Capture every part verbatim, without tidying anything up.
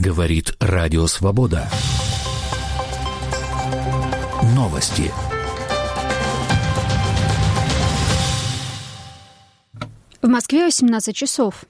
Говорит Радио Свобода. Новости. В Москве восемнадцать часов.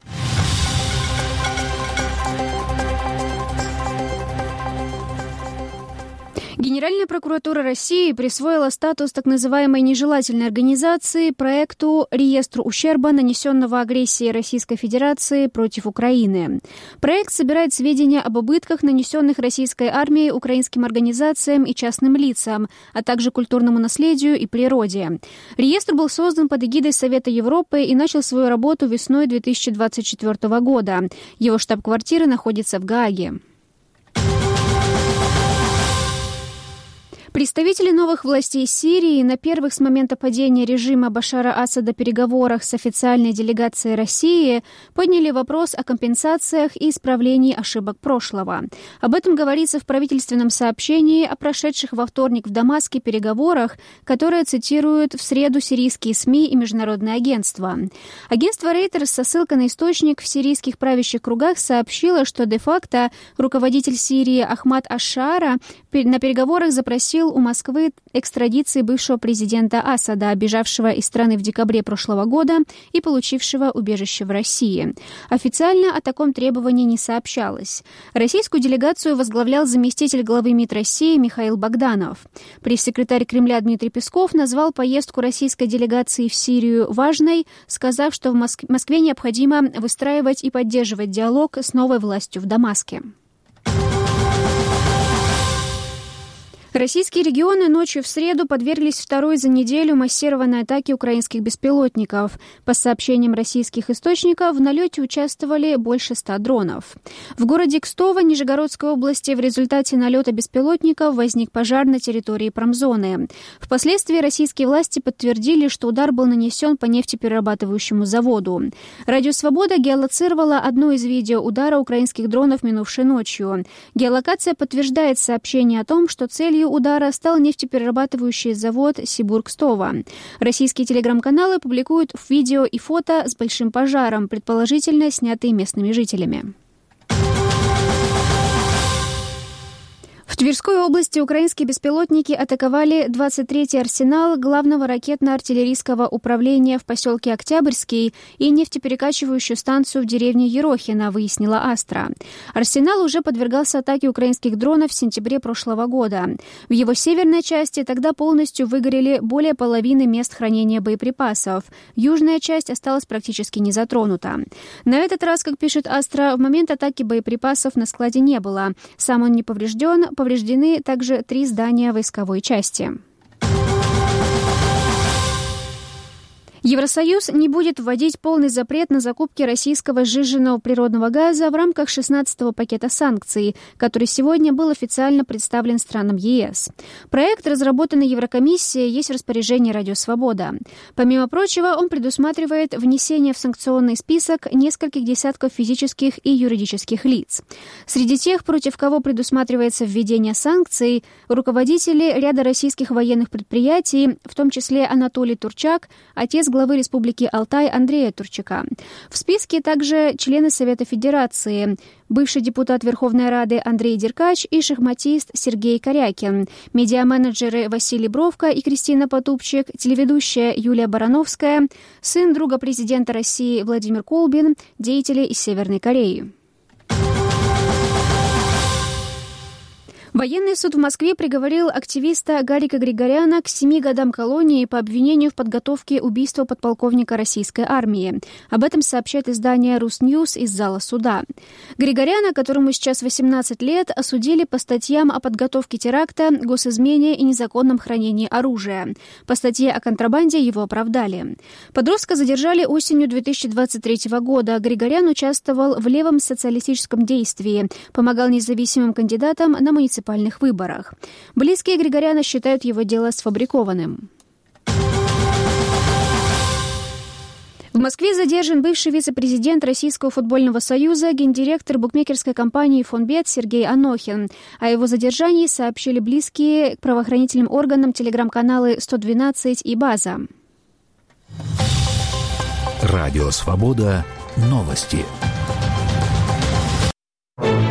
Генеральная прокуратура России присвоила статус так называемой нежелательной организации проекту «Реестру ущерба, нанесенного агрессией Российской Федерации против Украины». Проект собирает сведения об убытках, нанесенных российской армией украинским организациям и частным лицам, а также культурному наследию и природе. Реестр был создан под эгидой Совета Европы и начал свою работу весной две тысячи двадцать четвёртого года. Его штаб-квартира находится в Гааге. Представители новых властей Сирии на первых с момента падения режима Башара Асада переговорах с официальной делегацией России подняли вопрос о компенсациях и исправлении ошибок прошлого. Об этом говорится в правительственном сообщении о прошедших во вторник в Дамаске переговорах, которые цитируют в среду сирийские СМИ и международные агентства. Агентство Reuters со ссылкой на источник в сирийских правящих кругах сообщило, что де-факто руководитель Сирии Ахмад аш-Шаара на переговорах запросил у Москвы экстрадиции бывшего президента Асада, бежавшего из страны в декабре прошлого года и получившего убежище в России. Официально о таком требовании не сообщалось. Российскую делегацию возглавлял заместитель главы МИД России Михаил Богданов. Пресс-секретарь Кремля Дмитрий Песков назвал поездку российской делегации в Сирию важной, сказав, что в Москве необходимо выстраивать и поддерживать диалог с новой властью в Дамаске. Российские регионы ночью в среду подверглись второй за неделю массированной атаке украинских беспилотников. По сообщениям российских источников, в налете участвовали больше ста дронов. В городе Кстово Нижегородской области в результате налета беспилотников возник пожар на территории промзоны. Впоследствии российские власти подтвердили, что удар был нанесен по нефтеперерабатывающему заводу. Радио «Свобода» геолоцировала одно из видео удара украинских дронов минувшей ночью. Геолокация подтверждает сообщение о том, что целью удара стал нефтеперерабатывающий завод Сибур-Кстово. Российские телеграм-каналы публикуют видео и фото с большим пожаром, предположительно снятые местными жителями. В Тверской области украинские беспилотники атаковали двадцать третий арсенал главного ракетно-артиллерийского управления в поселке Октябрьский и нефтеперекачивающую станцию в деревне Ерохино, выяснила Астра. Арсенал уже подвергался атаке украинских дронов в сентябре прошлого года. В его северной части тогда полностью выгорели более половины мест хранения боеприпасов. Южная часть осталась практически не затронута. На этот раз, как пишет Астра, в момент атаки боеприпасов на складе не было. Сам он не поврежден. Повреждены также три здания войсковой части. Евросоюз не будет вводить полный запрет на закупки российского сжиженного природного газа в рамках шестнадцатого пакета санкций, который сегодня был официально представлен странам ЕС. Проект, разработанный Еврокомиссией, есть в распоряжении Радио Свобода. Помимо прочего, он предусматривает внесение в санкционный список нескольких десятков физических и юридических лиц. Среди тех, против кого предусматривается введение санкций, руководители ряда российских военных предприятий, в том числе Анатолий Турчак, отец главы Республики Алтай Андрея Турчака. В списке также члены Совета Федерации, бывший депутат Верховной Рады Андрей Деркач и шахматист Сергей Корякин, медиаменеджеры Василий Бровко и Кристина Потупчик, телеведущая Юлия Барановская, сын друга президента России Владимир Колбин, деятели из Северной Кореи. Военный суд в Москве приговорил активиста Гарика Григоряна к семи годам колонии по обвинению в подготовке убийства подполковника российской армии. Об этом сообщает издание «Русньюз» из зала суда. Григоряна, которому сейчас восемнадцать лет, осудили по статьям о подготовке теракта, госизмене и незаконном хранении оружия. По статье о контрабанде его оправдали. Подростка задержали осенью две тысячи двадцать третьего года. Григорян участвовал в левом социалистическом действии, помогал независимым кандидатам на муниципальных выборах. Близкие Григоряна считают его дело сфабрикованным. В Москве задержан бывший вице-президент Российского футбольного союза, гендиректор букмекерской компании «Фонбет» Сергей Анохин. О его задержании сообщили близкие к правоохранительным органам телеграм-каналы сто двенадцать и «База». Радио «Свобода». Новости.